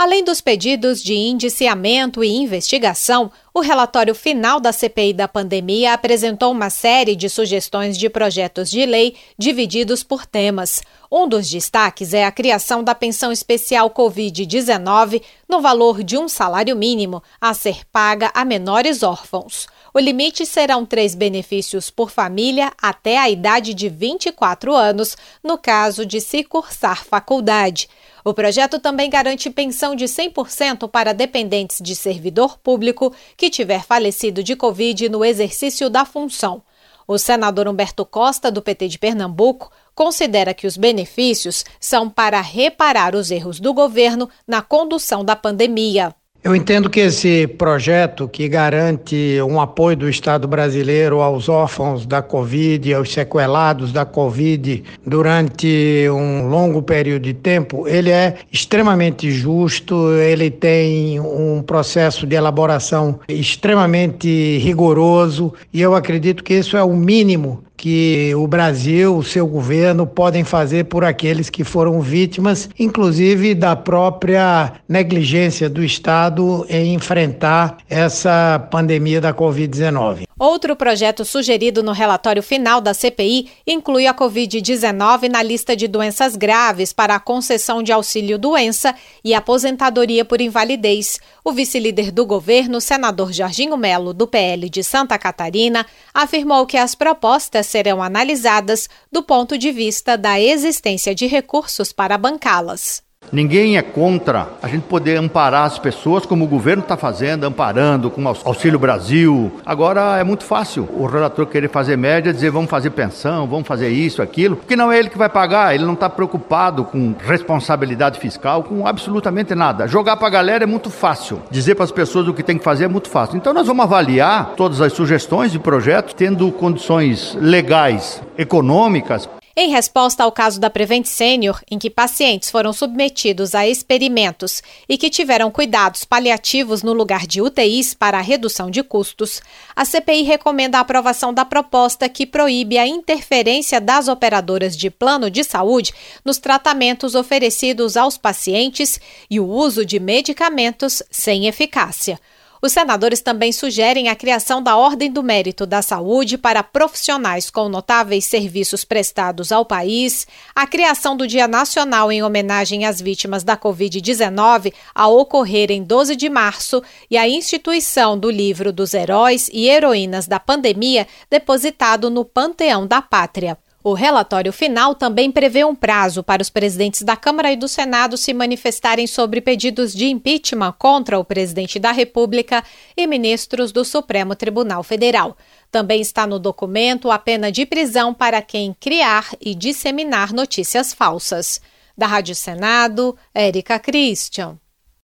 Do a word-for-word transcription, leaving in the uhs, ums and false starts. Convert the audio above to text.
Além dos pedidos de indiciamento e investigação, o relatório final da C P I da pandemia apresentou uma série de sugestões de projetos de lei divididos por temas. Um dos destaques é a criação da pensão especial covid dezenove no valor de um salário mínimo a ser paga a menores órfãos. O limite serão três benefícios por família até a idade de vinte e quatro anos, no caso de se cursar faculdade. O projeto também garante pensão de cem por cento para dependentes de servidor público que tiver falecido de Covid no exercício da função. O senador Humberto Costa, do P T de Pernambuco, considera que os benefícios são para reparar os erros do governo na condução da pandemia. Eu entendo que esse projeto, que garante um apoio do Estado brasileiro aos órfãos da Covid e aos sequelados da Covid durante um longo período de tempo, ele é extremamente justo, ele tem um processo de elaboração extremamente rigoroso e eu acredito que isso é o mínimo que o Brasil, o seu governo, podem fazer por aqueles que foram vítimas, inclusive da própria negligência do Estado em enfrentar essa pandemia da covid dezenove. Outro projeto sugerido no relatório final da C P I inclui a covid dezenove na lista de doenças graves para a concessão de auxílio-doença e aposentadoria por invalidez. O vice-líder do governo, senador Jorginho Melo, do P L de Santa Catarina, afirmou que as propostas serão analisadas do ponto de vista da existência de recursos para bancá-las. Ninguém é contra a gente poder amparar as pessoas como o governo está fazendo, amparando com o Auxílio Brasil. Agora é muito fácil o relator querer fazer média, dizer vamos fazer pensão, vamos fazer isso, aquilo, porque não é ele que vai pagar, ele não está preocupado com responsabilidade fiscal, com absolutamente nada. Jogar para a galera é muito fácil, dizer para as pessoas o que tem que fazer é muito fácil. Então nós vamos avaliar todas as sugestões de projetos, tendo condições legais, econômicas. Em resposta ao caso da Prevent Senior, em que pacientes foram submetidos a experimentos e que tiveram cuidados paliativos no lugar de U T Is para a redução de custos, a C P I recomenda a aprovação da proposta que proíbe a interferência das operadoras de plano de saúde nos tratamentos oferecidos aos pacientes e o uso de medicamentos sem eficácia. Os senadores também sugerem a criação da Ordem do Mérito da Saúde para profissionais com notáveis serviços prestados ao país, a criação do Dia Nacional em homenagem às vítimas da covid dezenove a ocorrer em doze de março e a instituição do livro dos heróis e heroínas da pandemia depositado no Panteão da Pátria. O relatório final também prevê um prazo para os presidentes da Câmara e do Senado se manifestarem sobre pedidos de impeachment contra o presidente da República e ministros do Supremo Tribunal Federal. Também está no documento a pena de prisão para quem criar e disseminar notícias falsas. Da Rádio Senado, Érica Christian.